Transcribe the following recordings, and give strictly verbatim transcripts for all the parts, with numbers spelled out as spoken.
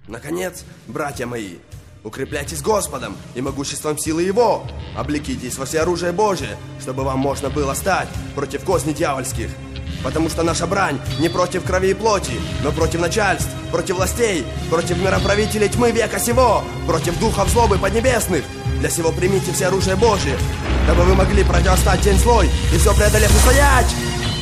Наконец, братья мои, укрепляйтесь Господом и могуществом силы Его. Облекитесь во всеоружие Божие, чтобы вам можно было стать против козней дьявольских. Потому что наша брань не против крови и плоти, но против начальств, против властей, против мироправителей тьмы века сего, против духов злобы поднебесных. Для сего примите все оружие Божие, дабы вы могли противостать день злой и все преодолев устоять.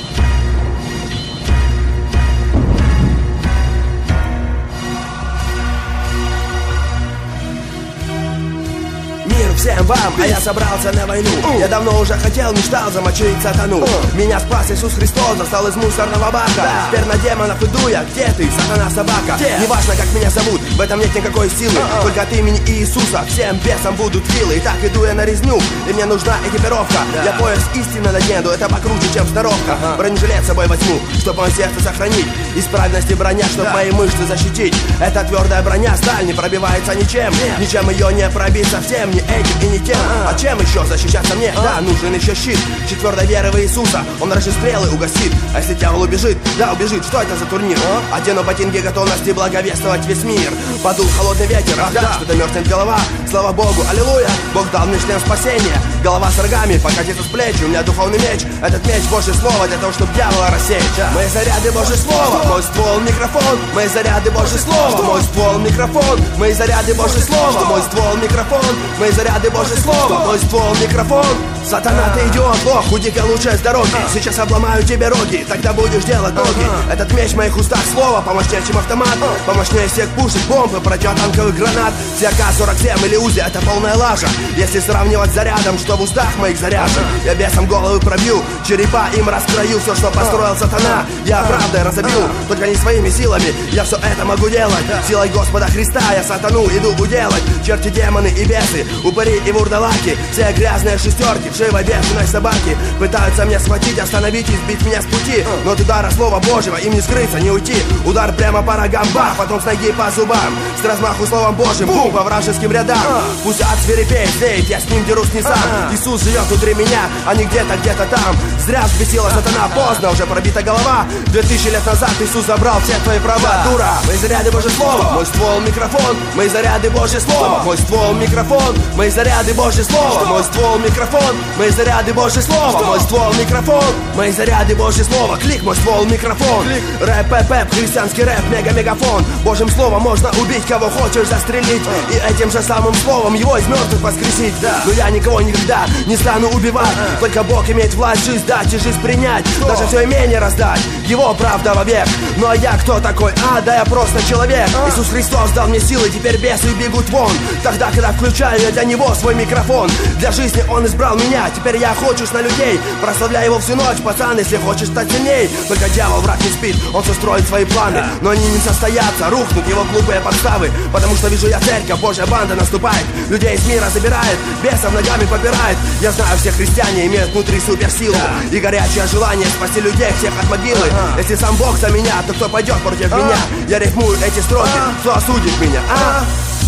Мир всем вам, а я собрался на войну. Я давно уже хотел, мечтал замочить сатану. Меня спас Иисус Христос, достал из мусорного бака. Теперь на демонов иду я, где ты, сатана собака? Неважно, как меня зовут, в этом нет никакой силы. Только от имени Иисуса всем бесам будут вилы. И так иду я на резню, и мне нужна экипировка. Я пояс истинно надену, это покруче, чем здоровка. Бронежилет с собой возьму, чтобы мое сердце сохранить. Из праведности броня, чтобы мои мышцы защитить. Эта твердая броня, сталь не пробивается ничем. Ничем ее не пробить совсем, ни этим и не тем. А чем еще защищаться мне? Да, нужен еще щит. Четвертой веры в Иисуса, он раньше стрелы угасит. А если дьявол убежит? Да, убежит. Что это за турнир? Одену ботинки готовности благовествовать весь мир. Подул холодный ветер, ах да, что-то мерзнет голова. Слава Богу, аллилуйя, Бог дал мне шлем спасения. Голова с рогами, покатится с плеч, у меня духовный меч. Этот меч Божье слово для того, чтобы дьявола рассеять. Мои заряды Божье слово, мой ствол микрофон. Мои заряды Божье слово, мой ствол микрофон. Мои заряды Божье слово, мой ствол микрофон. Мои заряды Божье слово, мой ствол микрофон. Сатана, ты идиот, Бог, уйди-ка лучше с дороги. Сейчас обломаю тебе роги, тогда будешь делать ноги. Этот меч в моих устах слово помощнее, чем автомат. Помощнее всех пушек, бомб и противотанковых гранат. Все ка сорок семь или УЗИ, это полная лажа. Если сравнивать с зарядом, что в устах моих заряжен. Я бесом головы пробью, черепа им раскрою. Все, что построил сатана, я правдой разобью. Только не своими силами, я все это могу делать. Силой Господа Христа я сатану иду уделать. Черти, демоны и бесы, упыри и вурдалаки. Все грязные шестерки, вшивой бешеной собаки пытаются меня схватить, остановить и сбить меня с пути. Но от удара слова Божьего им не скрыться, не уйти. Удар прямо по рогам, бах, потом с ноги по зубам. С размаху словом Божьим, бум, по вражеским рядам. Пусть ад свирепеет, злеет, я с ним дерусь не сам. Иисус живет внутри меня, а не где-то, где-то там. Зря взбесила сатана, поздно, уже пробита голова. Две тысячи лет назад Иисус забрал все твои права, дура. Мои заряды Божье слово, мой ствол микрофон. Мои заряды Божье слово, мой ствол микрофон. Мои заряды Божье слово, мой ствол микрофон. Мои заряды Божье слово, мой ствол микрофон. Мои заряды Божье слово, клик, мой ствол микрофон. Рэп, пэп, пэп, христианский рэп, мега-мегафон. Божьим словом можно убить, кого хочешь застрелить. И этим же самым словом его из мертвых воскресить. Но я никого никогда не стану убивать. Только Бог имеет власть жизнь дать и жизнь принять. Даже все имение раздать, его правда вовек. Ну а я кто такой? А, да я просто человек. Иисус Христос дал мне силы, теперь бесы бегут вон. Тогда, когда включаю я для него свой микрофон. Для жизни он избрал меня, теперь я охочусь на людей. Прославляй его всю ночь, пацан, если хочешь стать сильней. Только дьявол, враг, не спит, он все строит свои планы. Но они не состоятся, рухнут его глупые подставы. Потому что вижу я церковь, Божья банда наступает. Людей из мира забирает, бесов ногами попирает. Я знаю, все христиане имеют внутри суперсилу и горячее желание спасти людей всех от могилы. Если сам Бог за меня, то кто пойдет против меня? Я рифмую эти строки, кто осудит меня, а?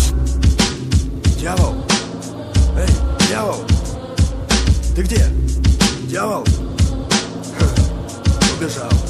Дьявол, эй, дьявол, ты где? Дьявол? Ха, убежал.